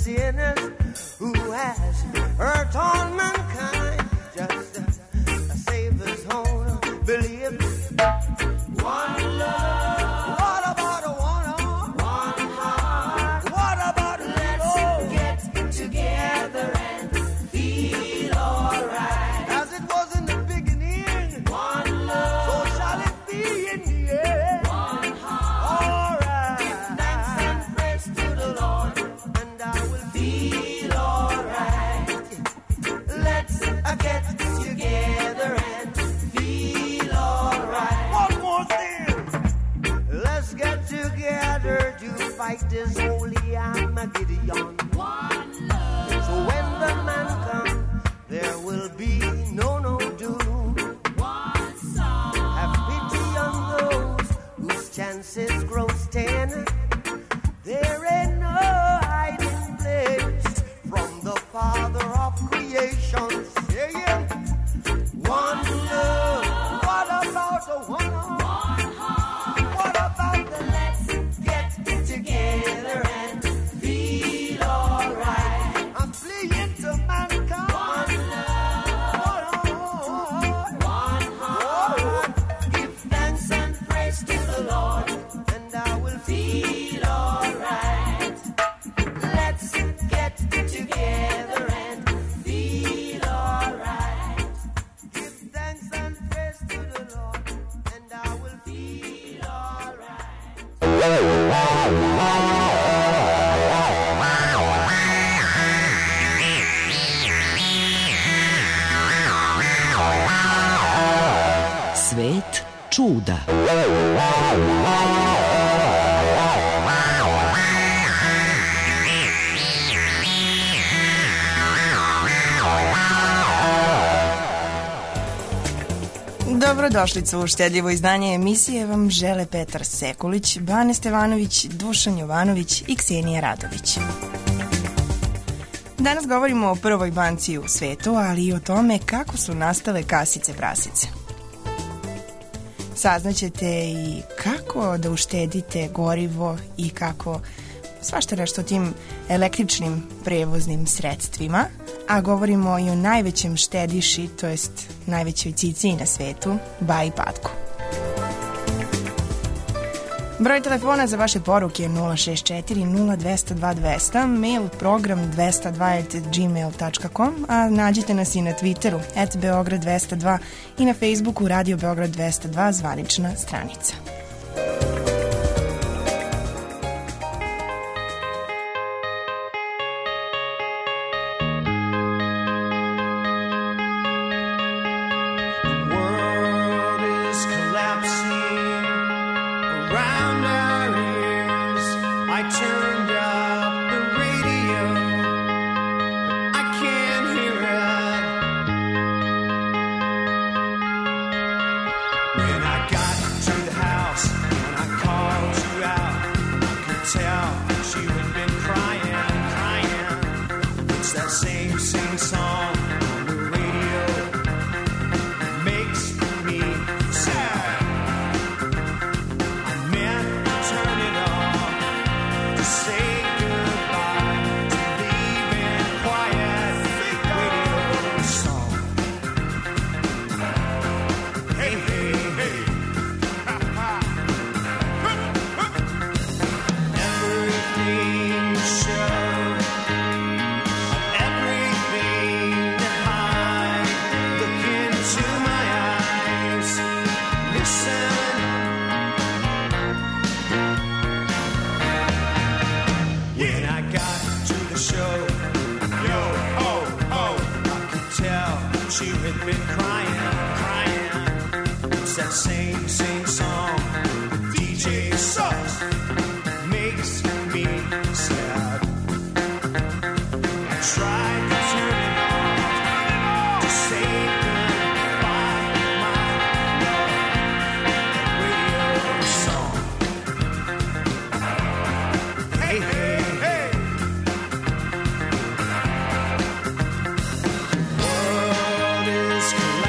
sinners who has hurt on mankind. Just a Savior's own belief. One love. What about a one heart? What about let's get together and feel alright? As it was in the beginning. One love. So shall it be in the end. One heart. Alright. Give thanks and praise to the Lord, and I will feel alright. Let's get together and feel alright. One more thing. Let's get together to fight this holy Armageddon. One love. So when the man comes, there will be no doom. One song. Have pity on those whose chances grow thin. There ain't no hiding place from the Father of creation. Saying, one love. What about the one heart? What about the let's get together and feel alright? I'm fleeing to mankind. One heart. Give thanks and praise to the Lord, and I will feel alright. Let's get together and feel alright. Give thanks and praise to the Lord, and I will feel alright. Svet čuda. Dobrodošlicu u štedljivo izdanje emisije vam žele Petar Sekulić, Bane Stevanović, Dušan Jovanović i Ksenija Radović. Danas govorimo o prvoj banci u svetu, ali i o tome kako su nastale kasice prasice. Saznaćete i kako da uštedite gorivo i kako svašta nešto o tim električnim prevoznim sredstvima, a govorimo i o najvećem štediši, to jest najvećoj ciciji na svetu, Baji Patku. Broj telefona za vaše poruke je 064 0200 200, mail program 202@gmail.com, a nađite nas i na Twitteru @Beograd202 i na Facebooku Radio Beograd 202 zvanična stranica. World is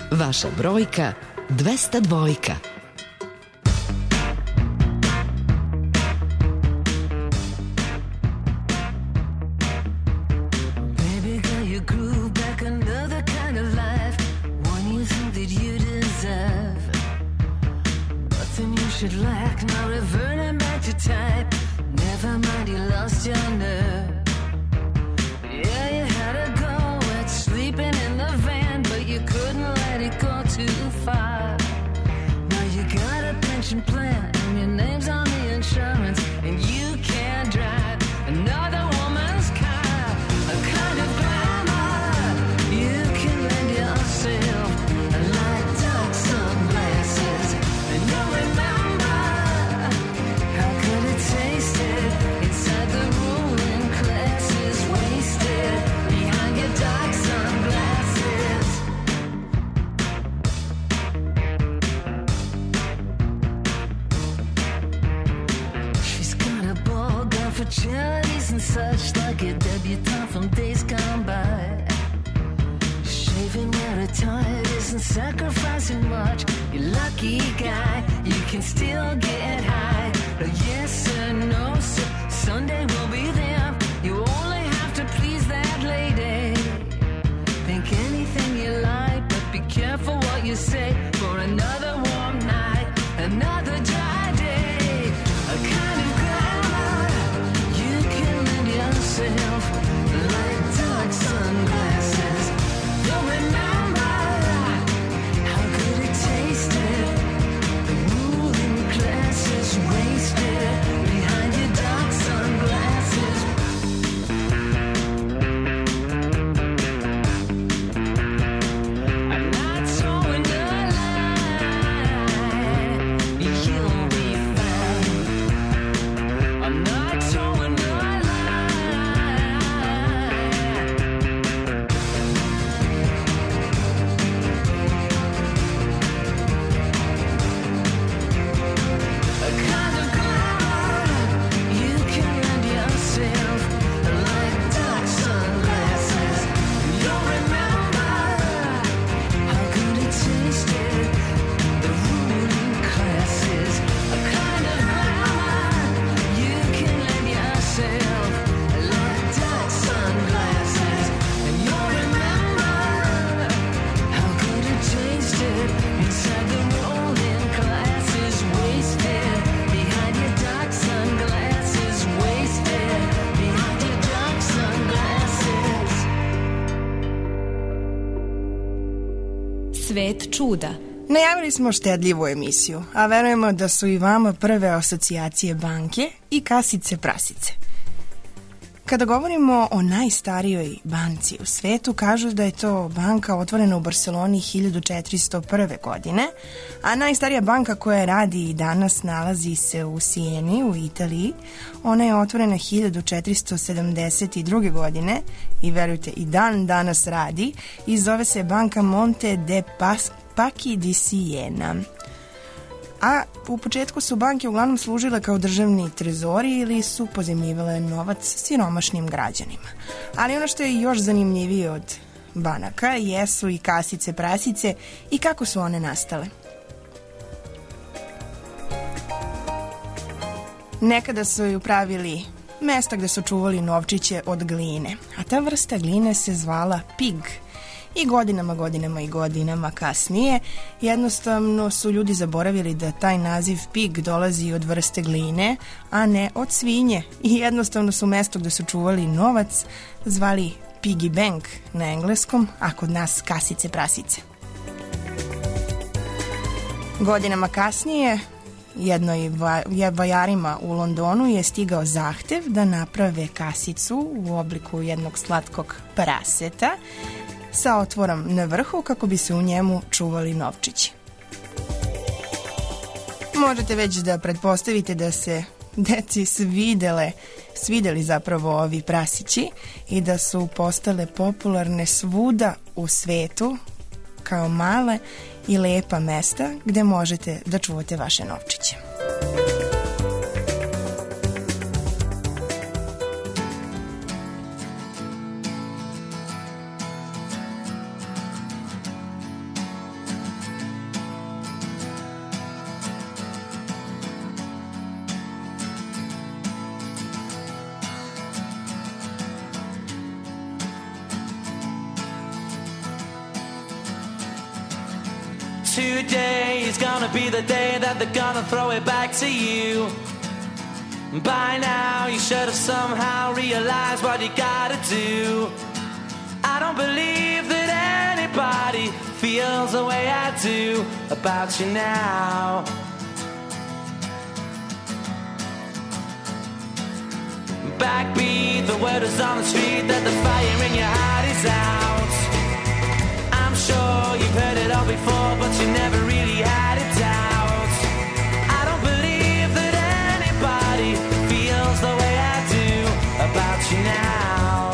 Vaša brojka 202. Should lack, now reverting back to type. Never mind, you lost your nerve. Yeah, you had a go at sleeping in the van, but you couldn't let it go too far. Now you got a pension plan, and your name's on the insurance, and you can't drive another woman's car. A kind of glamour you can lend yourself, like dark sunglasses, and you'll remember. Tasted inside the ruling classes, wasted behind your dark sunglasses. She's got a ball gown for charities and such, like a debutante from days gone by. Shaving where retired isn't sacrificing much. You lucky guy, you can still get high. Yes or no, so Sunday will be there. You only have to please that lady. Think anything you like, but be careful what you say. For another warm night, another dry day, a kind of glamour you can lend yourself, like dark sunglasses. You'll remember how good it tasted. The ruling classes wasted behind your dark sunglasses. I'm not towing the line, you'll be fine. I'm not towing the line. A kind of glamour you can lend yourself, like dark sunglasses. You'll remember how good it tasted. The ruling classes. A kind of glamour you can lend yourself, like dark sunglasses. And you'll remember how good it tasted inside the rolling classes, wasted behind your dark sunglasses, wasted behind your dark sunglasses. Svet čuda. Najavili smo štedljivu emisiju, a verujemo da su i vama prve asocijacije banke i kasice prasice. Kada govorimo o najstarijoj banci u svetu, kažu da je to banka otvorena u Barceloni 1401. godine, a najstarija banka koja radi i danas nalazi se u Sijeni, u Italiji. Ona je otvorena 1472. godine i verujte, i dan danas radi i zove se Banka Monte de Paschi di Siena. A u početku su banke uglavnom služile kao državni trezori ili su pozajmljivale novac siromašnim građanima. Ali ono što je još zanimljivije od banaka jesu i kasice prasice i kako su one nastale. Nekada su ju pravili mesta gde su čuvali novčiće od gline, a ta vrsta gline se zvala pig. I godinama kasnije jednostavno su ljudi zaboravili da taj naziv pig dolazi od vrste gline, a ne od svinje. I jednostavno su mesto gde su čuvali novac zvali piggy bank na engleskom, a kod nas kasice prasice. Godinama kasnije jednoj vajarima u Londonu je stigao zahtev da naprave kasicu u obliku jednog slatkog praseta sa otvorom na vrhu kako bi se u njemu čuvali novčići. Možete već da pretpostavite da se deci svideli zapravo ovi prasići i da su postale popularne svuda u svetu kao male i lepa mesta gde možete da čuvate vaše novčiće. Today is gonna be the day that they're gonna throw it back to you. By now you should have somehow realized what you gotta do. I don't believe that anybody feels the way I do about you now. Backbeat, the word is on the street that the fire in your heart is out. I'm sure you've heard it all before, but you never really had a doubt. I don't believe that anybody feels the way I do about you now.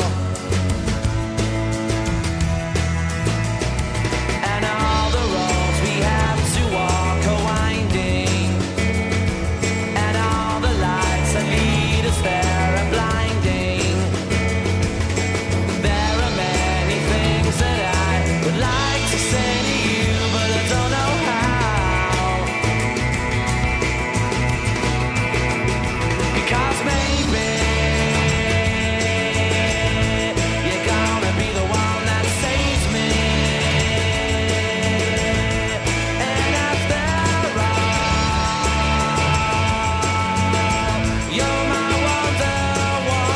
And all the roads we have to walk are winding, and all the lights that lead us there are blinding. There are many things that I would like to say to you, but I don't know how. Because maybe you're gonna be the one that saves me. And after all, you're my Wonderwall.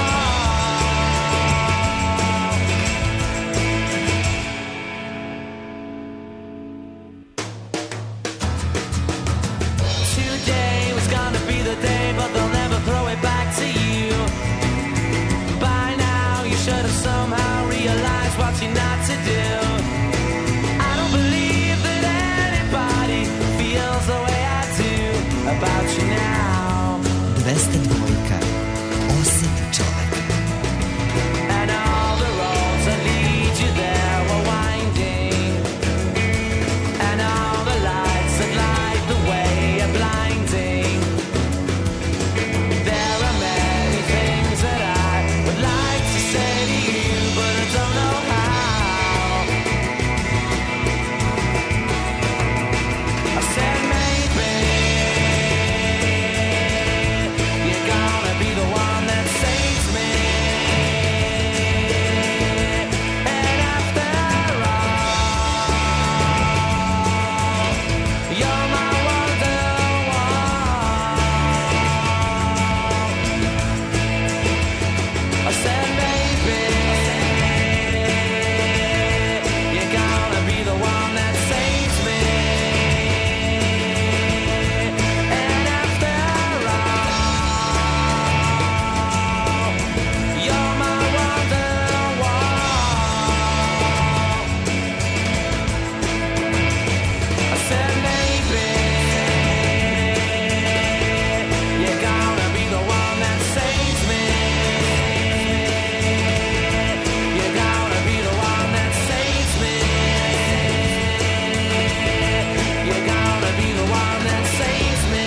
Today was gonna be the day, but they'll never throw it back to you. By now you should have somehow realized what you're not to do. I don't believe that anybody feels the way I do about you now. 202. Osjet čoveka. And all the roads that lead you there were winding, and all the lights that light the way are blinding. There are many things that I would like to say to you, but I don't know how. I said maybe you're gonna be the one that saves me. And after all, you're my Wonderwall. I said maybe you're gonna be the one that saves me. And after all, you're my Wonderwall. I said maybe you're gonna be the one that saves me. You're gonna be the one that saves me. You're gonna be the one that saves me.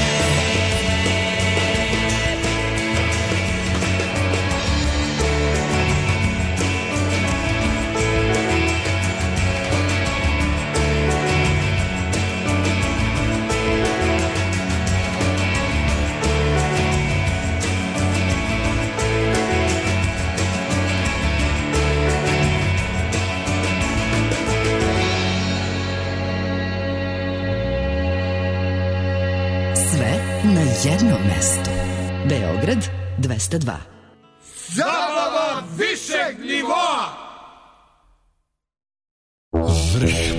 Sve na jednom mestu. Beograd 202. Zabava višeg nivoa. Vrh.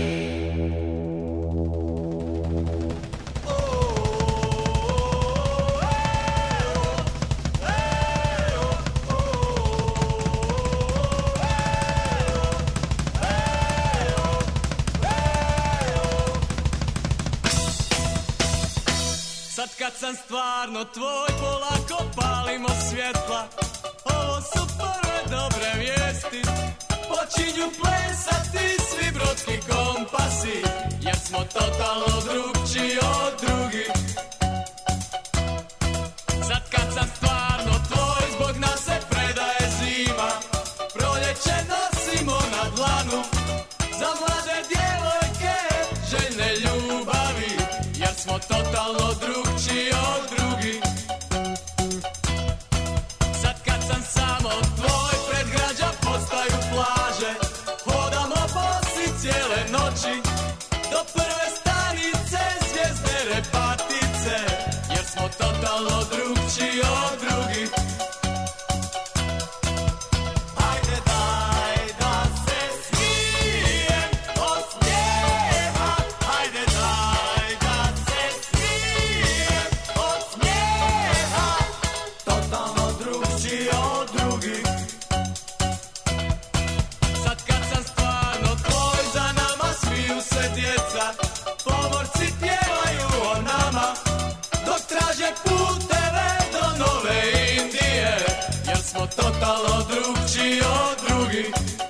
Sad kad sam stvarno tvoj, polako palimo svjetla. Ovo su prve dobre vijesti. Počinju plesati svi brodski kompasi, jer smo totalno drugčiji od drugih. Sad kad sam stvarno tvoj, zbog nas se predaje zima. Proljeće nosimo na dlanu, za mlade djevojke željne ljubavi, jer smo totalno drugčiji od drugih. Sad kad sam samo tvoj, pred građa postaju plaže. Hodamo bosi cijele noći, do prve smo totalno drugčiji od drugih. Hajde daj da se smijem od smijeha, hajde daj da se smijem od smijeha, totalno drugčiji od drugih. Sad kad sam stvarno tvoj, za nama smiju se djeca, pomorci pjevaju o nama, dok traže puteve do Nove Indije, jer smo totalno drugčiji od drugih.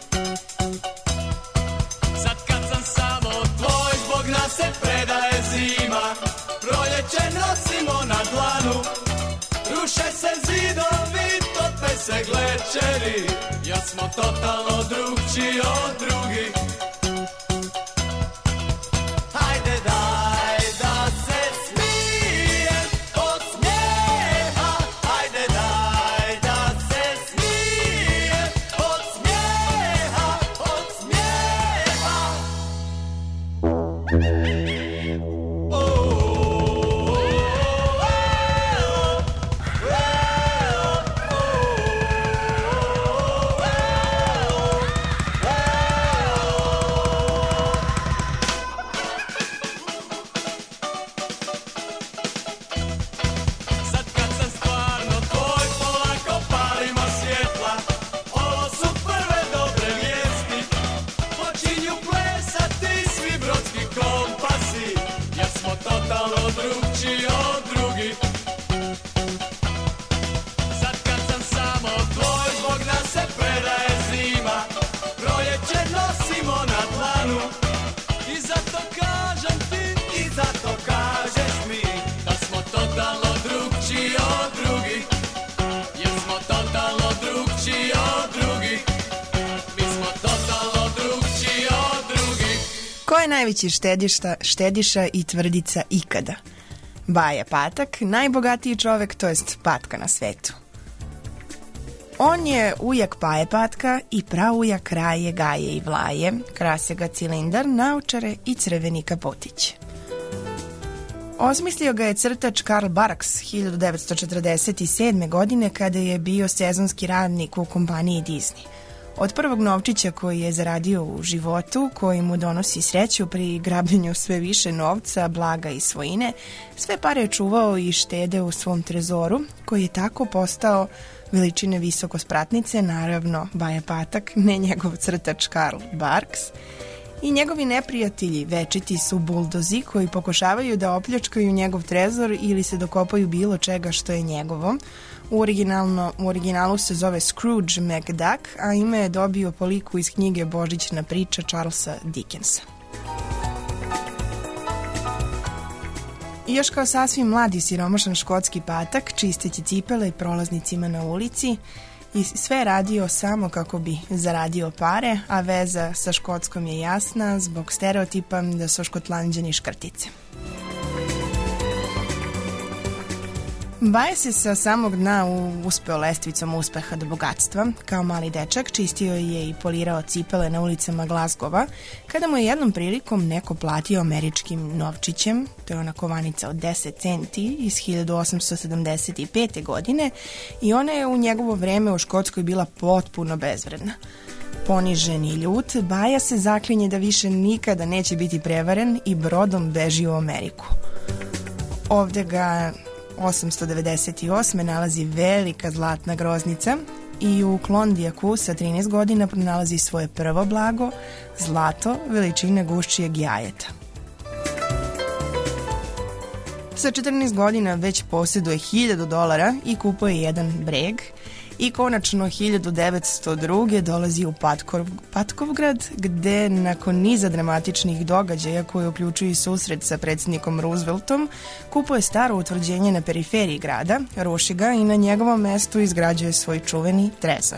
Sad kad sam samo tvoj, zbog nas se predaje zima, proljeće nosimo na dlanu, ruše se zidovi, tope se glečeri, jer smo totalno drugčiji od drugih. Hajde daj da se smijem od smijeha, hajde daj da se smijem od smijeha, od smijeha. Sad kad sam stvarno tvoj, polako palimo svjetla, ovo su prve dobre vijesti, počinju plesati svi brodski kompasi, jer smo totalno drugčiji od drugih. Sad kad sam samo tvoj, zbog nas se predaje zima, proljeće nosimo na dlanu, i zato kažem ti, i zato kažeš mi, da smo totalno drugčiji od drugih, jer smo totalno drugčiji od drugih, mi smo totalno drugčiji od drugih. Ko je najveći štediša i tvrdica ikada? Baja Patak, najbogatiji čovek, to jest patka na svetu. On je ujak Paje Patka i praujak Raje, Gaje i Vlaje, krase ga cilindar, naočare i crveni kapotić. Osmislio ga je crtač Karl Barks 1947. godine kada je bio sezonski radnik u kompaniji Disney. Od prvog novčića koji je zaradio u životu, koji mu donosi sreću pri grabljenju sve više novca, blaga i svojine, sve pare je čuvao i štede u svom trezoru, koji je tako postao veličine visokospratnice, naravno Baja Patak, ne njegov crtač Karl Barks. I njegovi neprijatelji večiti su buldozi koji pokušavaju da opljačkaju njegov trezor ili se dokopaju bilo čega što je njegovo. U originalu se zove Scrooge McDuck, a ime je dobio po liku iz knjige Božićna priča Charlesa Dickensa. I još kao sasvim mladi siromašan škotski patak, čisteći cipele i prolaznicima na ulici, i sve je radio samo kako bi zaradio pare, a veza sa Škotskom je jasna zbog stereotipa da su Škotlanđani škrtice. Baja se sa samog dna uspeo lestvicom uspeha do bogatstva. Kao mali dečak čistio je i polirao cipele na ulicama Glasgowa, kada mu je jednom prilikom neko platio američkim novčićem, to je ona kovanica od 10 centi iz 1875. godine, i ona je u njegovo vreme u Škotskoj bila potpuno bezvredna. Ponižen i ljut, Baja se zaklinje da više nikada neće biti prevaren i brodom beži u Ameriku. Ovde ga 898. nalazi velika zlatna groznica i u Klondijaku sa 13 godina pronalazi svoje prvo blago, zlato veličine guščijeg jajeta. Sa 14 godina već posjeduje $1000 i kupuje jedan breg i konačno 1902. dolazi u Patkovgrad, gde nakon niza dramatičnih događaja koje uključuju i susret sa predsjednikom Rooseveltom, kupuje staro utvrđenje na periferiji grada, ruši ga i na njegovom mestu izgrađuje svoj čuveni trezor.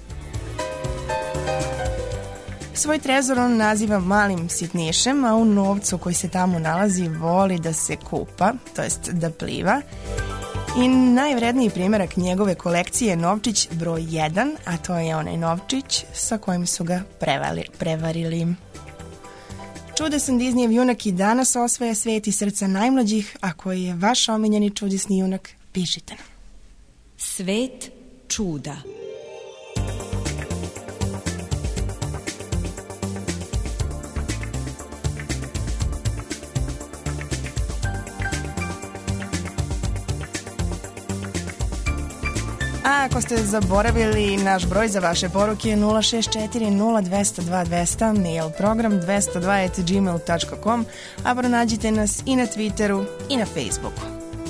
Svoj trezor on naziva malim sitnišem, a u novcu koji se tamo nalazi voli da se kupa, to jest da pliva. I najvredniji primjerak njegove kolekcije je novčić broj 1, a to je onaj novčić sa kojim su ga prevarili. Čudesan Disneyev junak i danas osvaja svet i srca najmlađih, a koji je vaš omiljeni čudesni junak, pišite nam. Svet čuda. A ako ste zaboravili, naš broj za vaše poruke je 064 0202 200, mail program 202@gmail.com, a pronađite nas i na Twitteru i na Facebooku.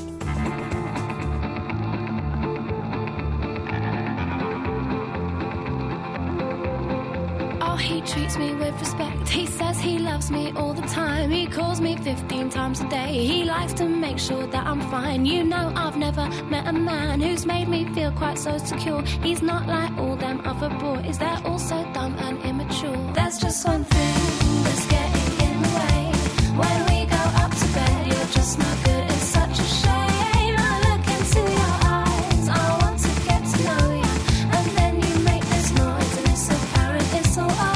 He treats me with respect. He says he loves me all the time. He calls me 15 times a day. He likes to make sure that I'm fine. You know, I've never met a man who's made me feel quite so secure. He's not like all them other boys. They're all so dumb and immature. There's just one thing that's getting in the way. When we go up to bed, you're just not good. It's such a shame. I look into your eyes. I want to get to know you. And then you make this noise and it's apparent it's all over.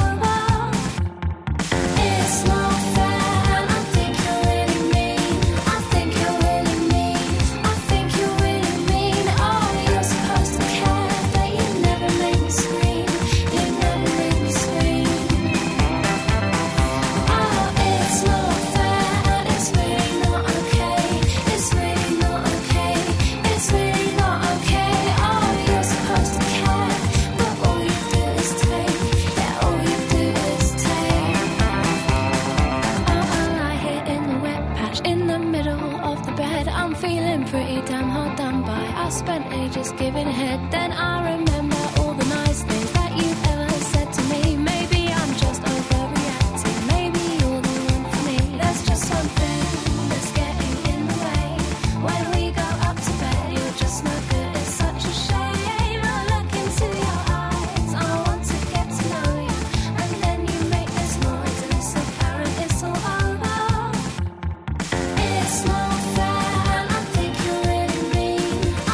Spent ages giving head, then I remember all the nice things that you've ever said to me. Maybe I'm just overreacting, maybe you're the one for me. There's just one thing that's getting in the way. When we go up to bed, you're just no good. It's such a shame. I look into your eyes, I want to get to know you. And then you make this noise and it's apparent it's all over. It's not fair and I think you're really mean.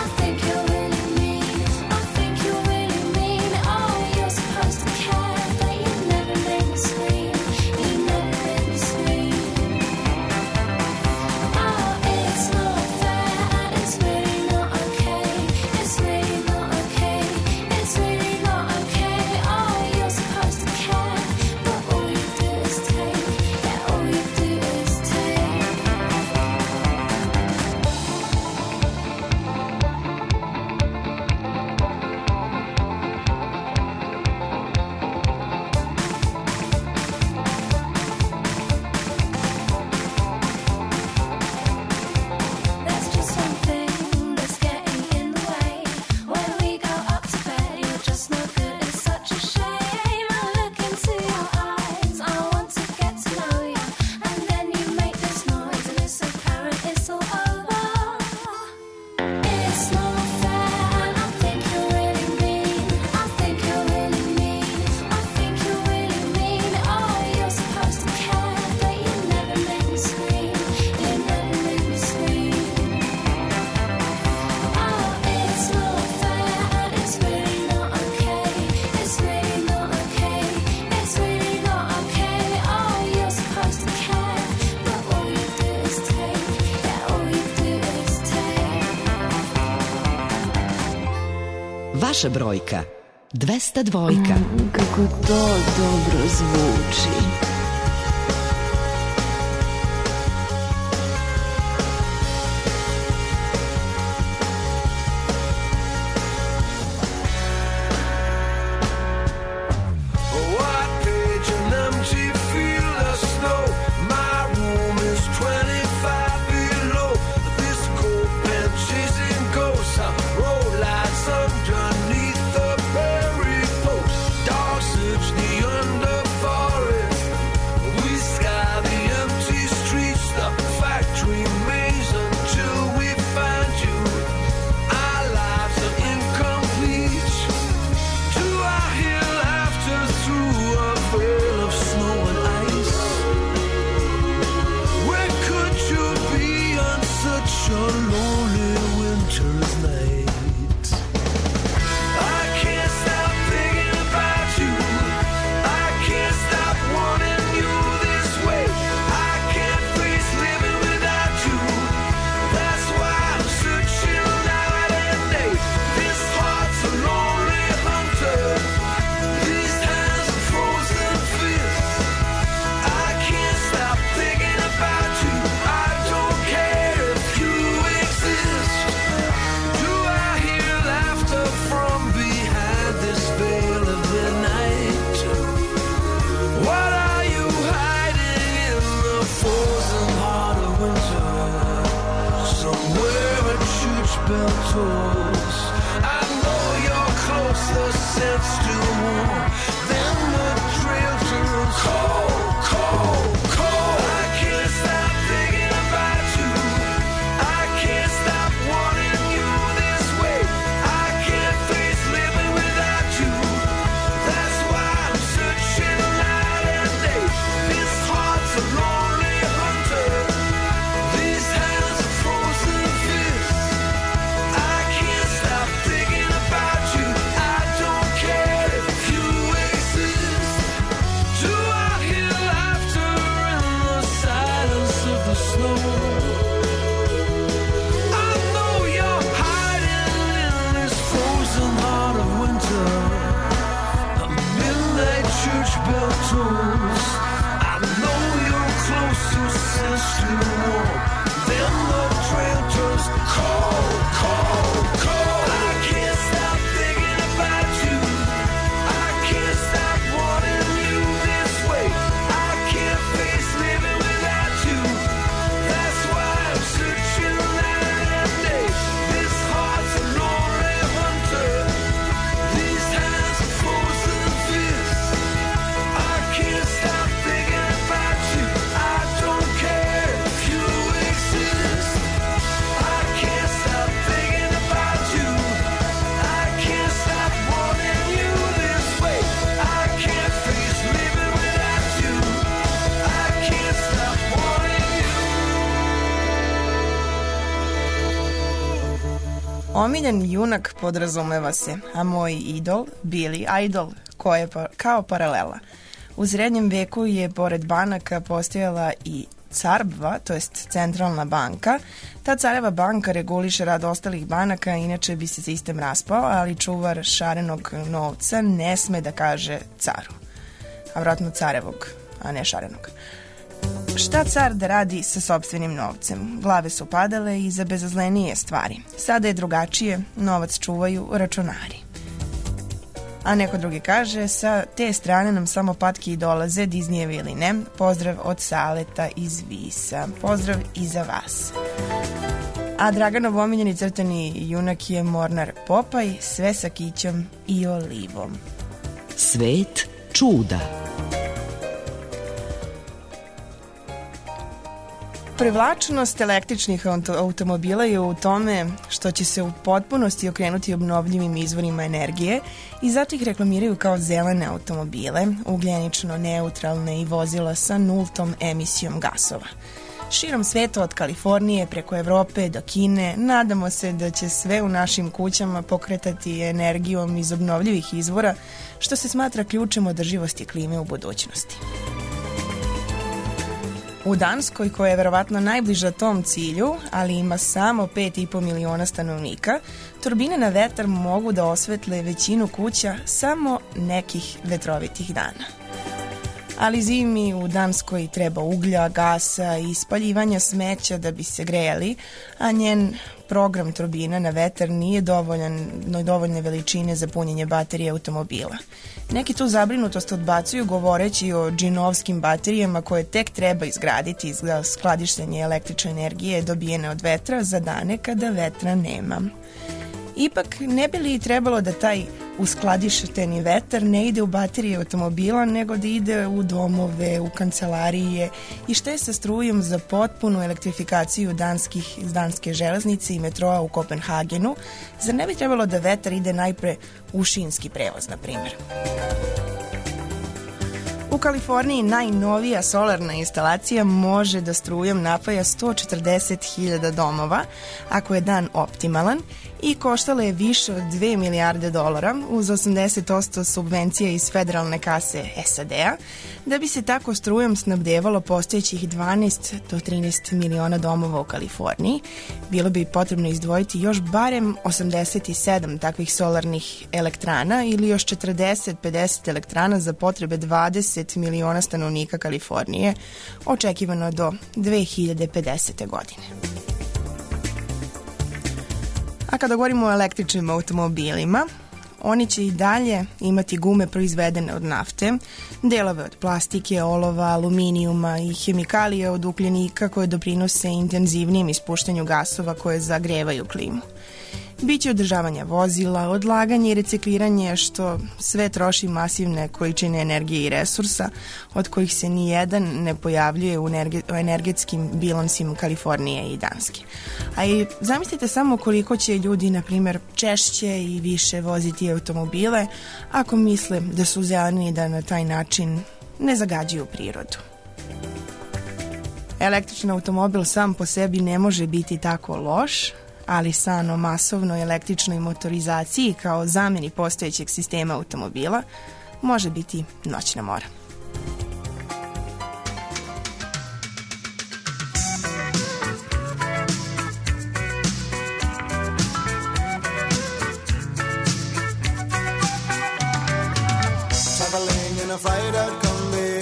Vaša brojka 202. Kako to dobro zvuči. Underforest bell tolls. I know you're closer since to more than the trail turns cold, cold, cold. I can't stop thinking about you. I can't stop wanting you this way. I can't face living without you. That's why I'm searching night and day. This heart's a lonely hunter. These hands are frozen fists. I can't stop thinking about you. I don't care if you exist. Do I hear laughter in the silence of the snow? I know you're hiding in this frozen heart of winter. The midnight church bell tolls. I know you're closer since to warm. Then the trail turns cold, cold, cold. I can't stop thinking about you. I can't stop wanting you this way. I can't face living without you. That's why I'm searching night and day. This heart's a lonely hunter. These hands are frozen fists. I can't stop thinking about you. I don't care if you exist. I can't stop thinking about you. I can't stop wanting you this way. I can't face living without you. I can't stop wanting you. Omiljen junak podrazumeva se, a moj idol, Billy Idol, koja je kao paralela. U srednjem veku je pored banaka postojala i Carbva, to jest centralna banka. Ta careva banka reguliše rad ostalih banaka, inače bi se sistem raspao, ali čuvar šarenog novca ne sme da kaže caru. A vratno carevog, a ne šarenog. Šta car da radi sa sopstvenim novcem? Glave su padale i za bezazlenije stvari. Sada je drugačije, novac čuvaju računari. A neko drugi kaže, sa te strane nam samo patki dolaze, Disneyevi ili ne. Pozdrav od Saleta iz Visa. Pozdrav i za vas. A Draganov omiljeni crtani junak je Mornar Popaj, sve sa kićom i olivom. Svet čuda. Privlačnost električnih automobila je u tome što će se u potpunosti okrenuti obnovljivim izvorima energije i zato ih reklamiraju kao zelene automobile, ugljenično neutralne i vozila sa nultom emisijom gasova. Širom sveta od Kalifornije preko Evrope do Kine nadamo se da će sve u našim kućama pokretati energijom iz obnovljivih izvora, što se smatra ključem održivosti klime u budućnosti. U Danskoj, koja je verovatno najbliža tom cilju, ali ima samo 5,5 miliona stanovnika, turbine na vetar mogu da osvetle većinu kuća samo nekih vetrovitih dana. Ali zimi u Danskoj treba uglja, gasa i spaljivanja smeća da bi se grejali, a njen program turbina na vetar nije dovoljne veličine za punjenje baterije automobila. Neki tu zabrinutost odbacuju govoreći o džinovskim baterijama koje tek treba izgraditi za skladištenje električne energije dobijene od vetra za dane kada vetra nema. Ipak, ne bi li trebalo da taj uskladišteni vetar ne ide u baterije automobila, nego da ide u domove, u kancelarije i šta je sa strujom za potpunu elektrifikaciju danske železnice i metroa u Kopenhagenu? Zar ne bi trebalo da vetar ide najpre u šinski prevoz, na primjer? U Kaliforniji najnovija solarna instalacija može da strujom napaja 140.000 domova ako je dan optimalan i koštala je više od $2 milijarde uz 80% subvencija iz federalne kase SAD-a, da bi se tako strujom snabdevalo postojećih 12 do 13 miliona domova u Kaliforniji. Bilo bi potrebno izdvojiti još barem 87 takvih solarnih elektrana ili još 40-50 elektrana za potrebe 20 miliona stanovnika Kalifornije, očekivano do 2050. godine. A kada govorimo o električnim automobilima, oni će i dalje imati gume proizvedene od nafte, delove od plastike, olova, aluminijuma i hemikalije od ugljenika koje doprinose intenzivnijem ispuštanju gasova koje zagrevaju klimu. Biće održavanja vozila, odlaganje i recikliranje, što sve troši masivne količine energije i resursa, od kojih se ni jedan ne pojavljuje u energetskim bilansima Kalifornije i Danske. A i zamislite samo koliko će ljudi, na primjer, češće i više voziti automobile ako misle da su zeleni i da na taj način ne zagađuju prirodu. Električni automobil sam po sebi ne može biti tako loš, ali san o masovnoj električnoj motorizaciji kao zamjeni postojećeg sistema automobila može biti noćna mora. Traveling in a fried-out combi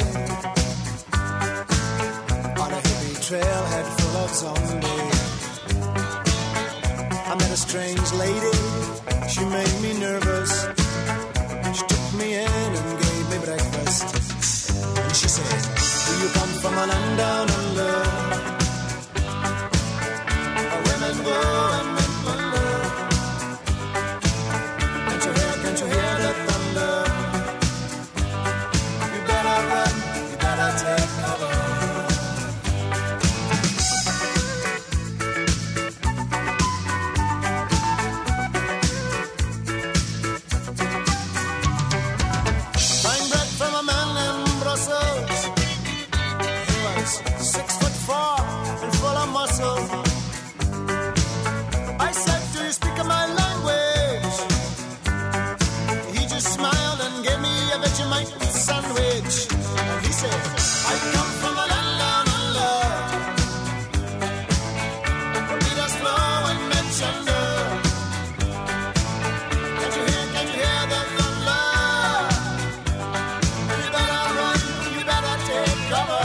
on a hippie trailhead full of zombies. I met a strange lady, she made me nervous. She took me in and gave me breakfast. And she said, do you come from a land down under? Where women go and men wonder. Can't you hear the thunder? You better run, you better take cover. I said, do you speak my language? He just smiled and gave me a Vegemite sandwich. And he said, I come from a land down under, where beaters flow and men chunder. Can't you hear the thunder? You better run, you better take cover.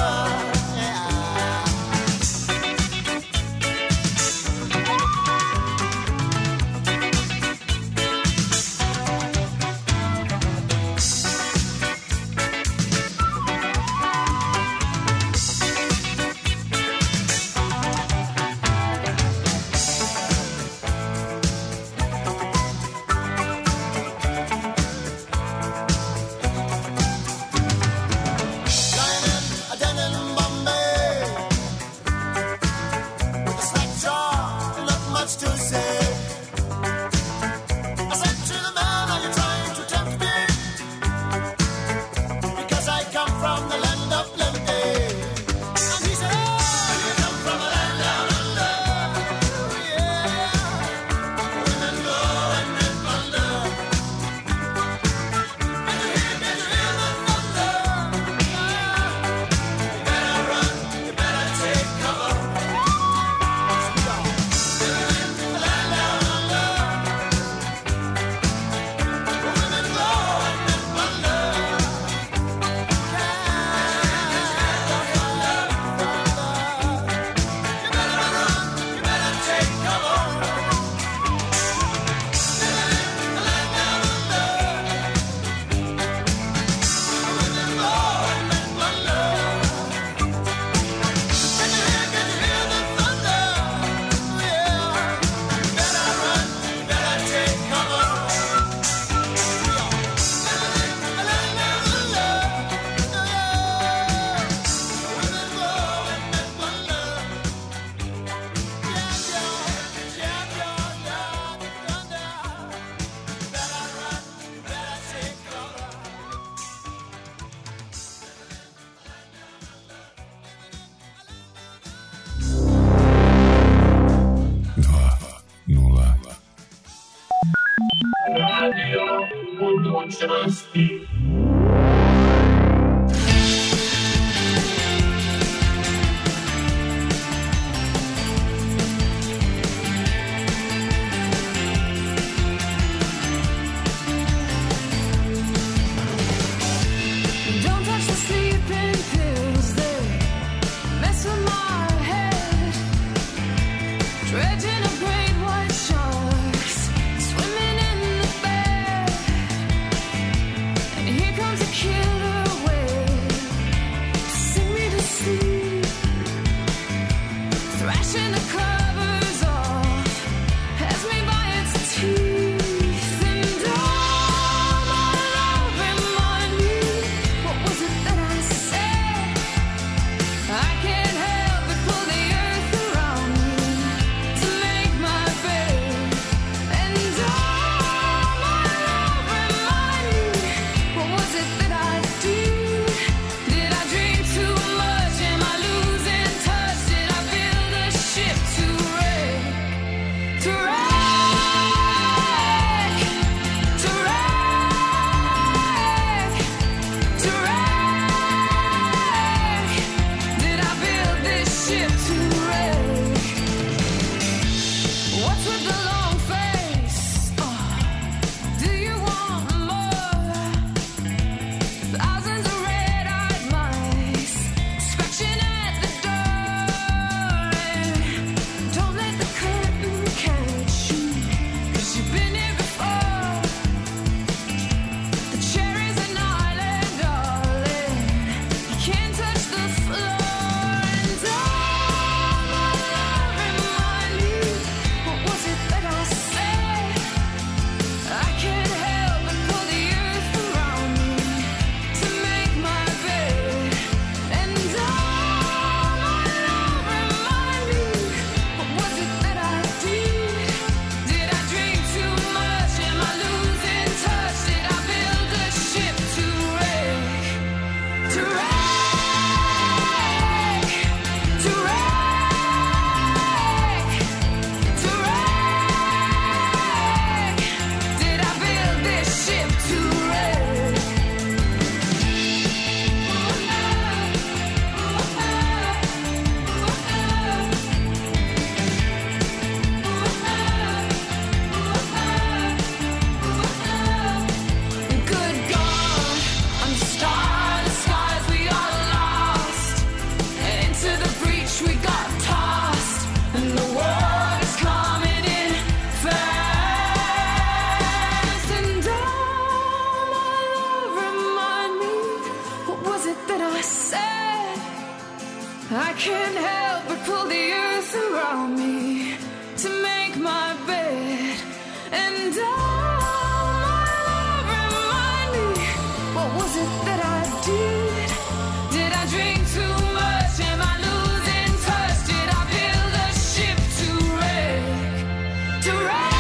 I can't help but pull the earth around me to make my bed. And all my love remind me, what was it that I did? Did I drink too much? Am I losing touch? Did I build a ship to wreck? To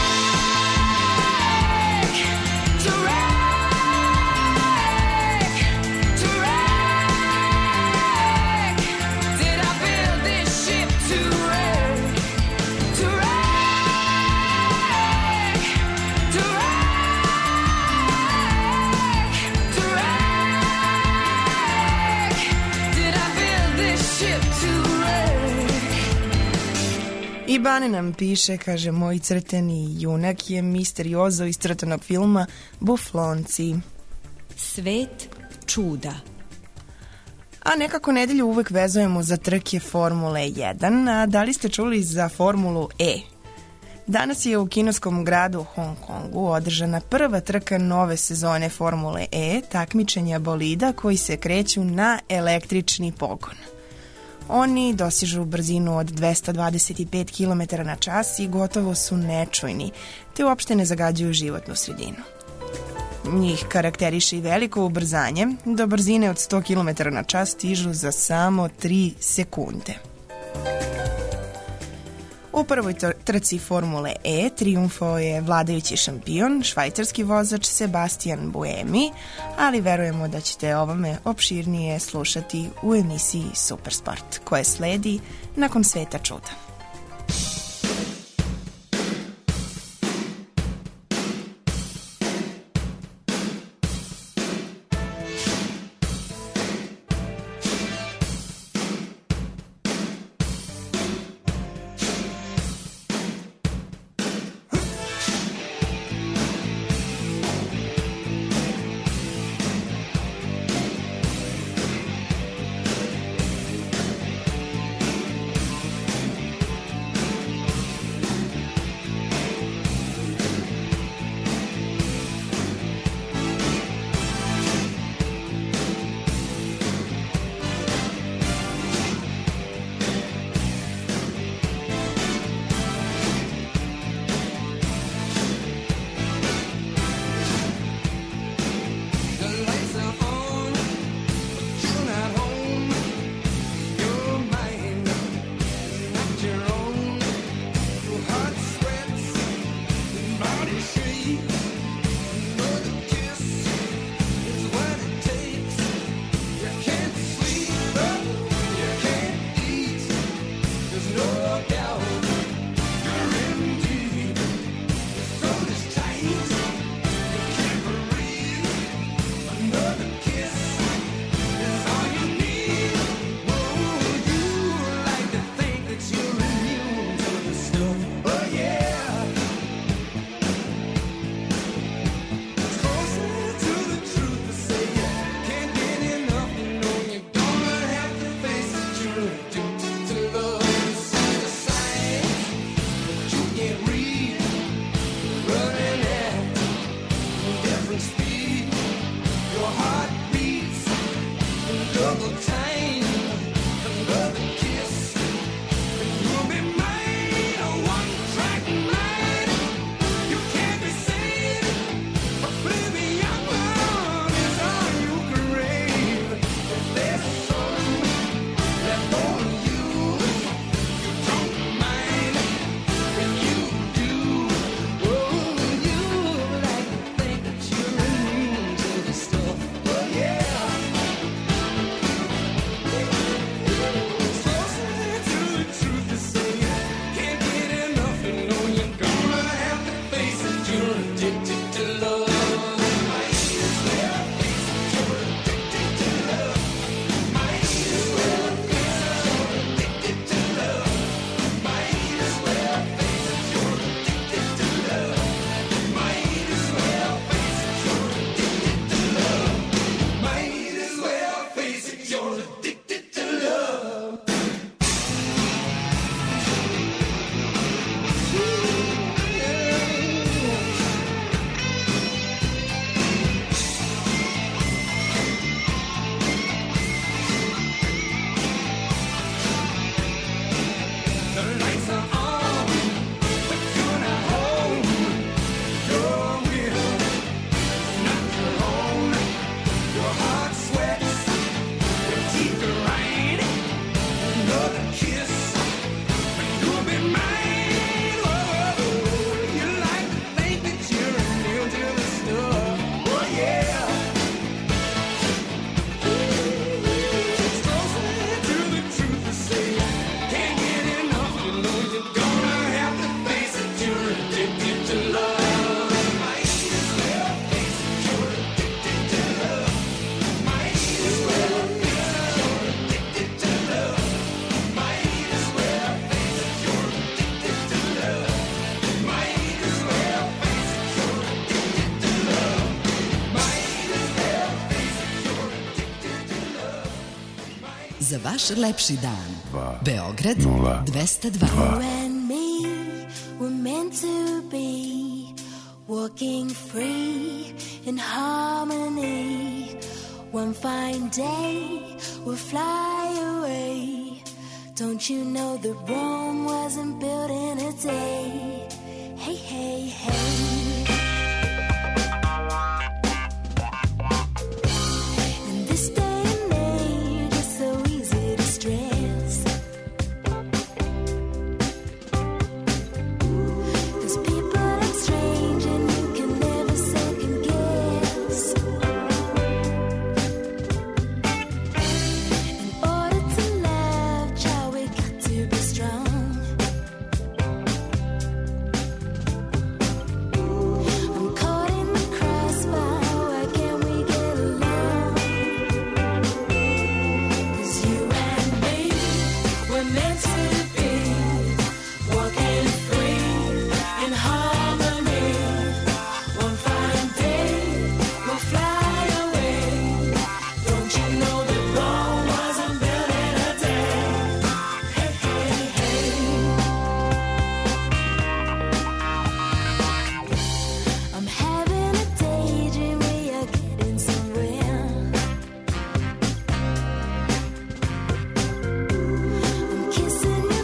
wreck? To wreck? To wreck? Did I build this ship to wreck? To wreck? To wreck? To wreck? Did I build this ship to wreck? I Bane nam piše, kaže, moj crteni junak je misteriozo iz crtanog filma Buflonci. Svet čuda. A nekako nedelju uvek vezujemo za trke Formule 1, a da li ste čuli za Formulu E? Danas je u kineskom gradu Hong Kongu održana prva trka nove sezone Formule E, takmičenja bolida koji se kreću na električni pogon. Oni dosižu brzinu od 225 km na čas i gotovo su nečujni, te uopšte ne zagađuju životnu sredinu. Njih karakteriše i veliko ubrzanje, do brzine od 100 km na čas stižu za samo 3 sekunde. U prvoj trci Formule E trijumfao je vladajući šampion, švajcarski vozač Sebastian Buemi, ali verujemo da ćete ovome opširnije slušati u emisiji Supersport, koje sledi nakon Sveta čuda. vaš lepši dan. Beograd 202. You and me were meant to be walking free in harmony. One fine day we'll fly away. Don't you know that Rome wasn't built in a day? Hey, hey, hey. In this day and age, it's so easy to stress. 'Cause people are strange and you can never second guess. In order to love, child, we got to be strong. I'm caught in the crossfire, why can't we get along? 'Cause you and me, we're meant to be walking free in harmony. One fine day, we'll fly away. Don't you know that Rome wasn't built in a day? Hey, hey, hey. I'm having a daydream, we are getting somewhere. I'm kissing you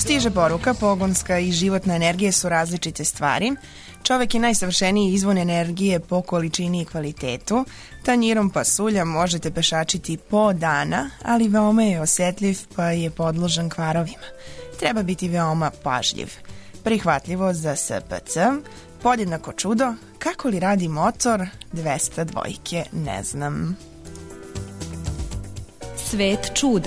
Stiže poruka, pogonska i životna energija su različite stvari. Čovek je najsavršeniji izvor energije po količini i kvalitetu. Tanjirom pasulja možete pešačiti po dana, ali veoma je osetljiv pa je podložan kvarovima. Treba biti veoma pažljiv. Prihvatljivo za SPC, podjednako čudo, kako li radi motor 202, ne znam. Svet čuda.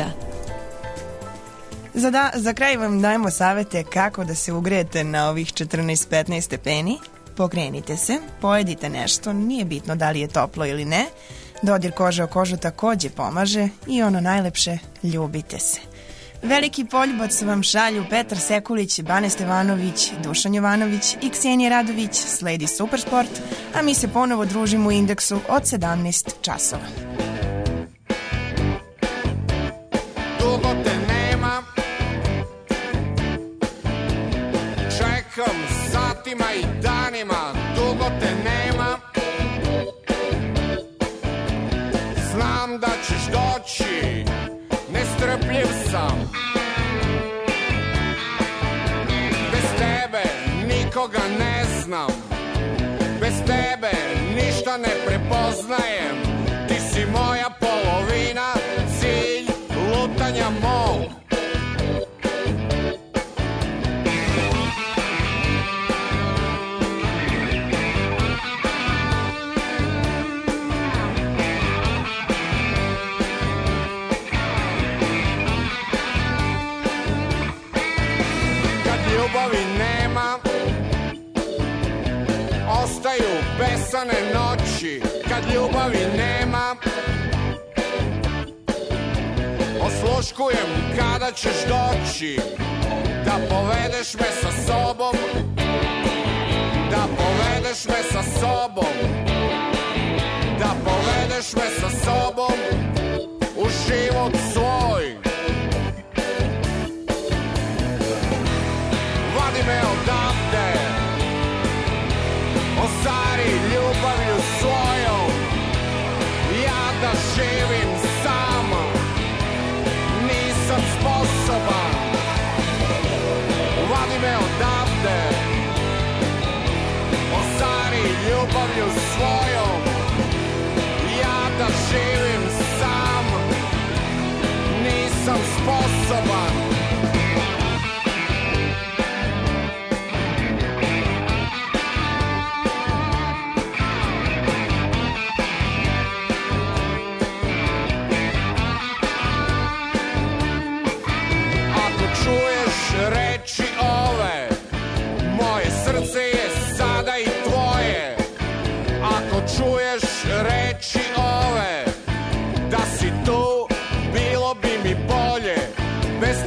Za kraj vam dajemo savete kako da se ugrejete na ovih 14-15 stepeni. Pokrenite se, pojedite nešto, nije bitno da li je toplo ili ne. Dodir kože o kožu takođe pomaže i ono najlepše, ljubite se. Veliki poljubac vam šalju Petar Sekulić, Bane Stevanović, Dušan Jovanović i Ksenija Radović, sledi Supersport, a mi se ponovo družimo u Indeksu od 17 časova. Dugo te nema, čekam satima i danima, dugo te nema. Znam da ćeš doći, nestrpljiv sam. Bez tebe nikoga ne znam, bez tebe ništa ne prepoznajem. Ti si moja polovina, cilj lutanja mog. Ljubavi nema, ostaju besane noći. Kad ljubavi nema, osluškujem kada ćeš doći. Da povedeš me sa sobom, da povedeš me sa sobom, da povedeš me sa sobom u život svoj. Vadi me odavde, ostari ljubavlju svojom. Ja da živim sam, nisam sposoban. Vadi me odavde, ostari ljubavlju svojom. Ja da živim sam, nisam sposoban. Reči ove, moje srce je sada i tvoje. Ako čuješ reči ove, da si tu, bilo bi mi bolje. Bez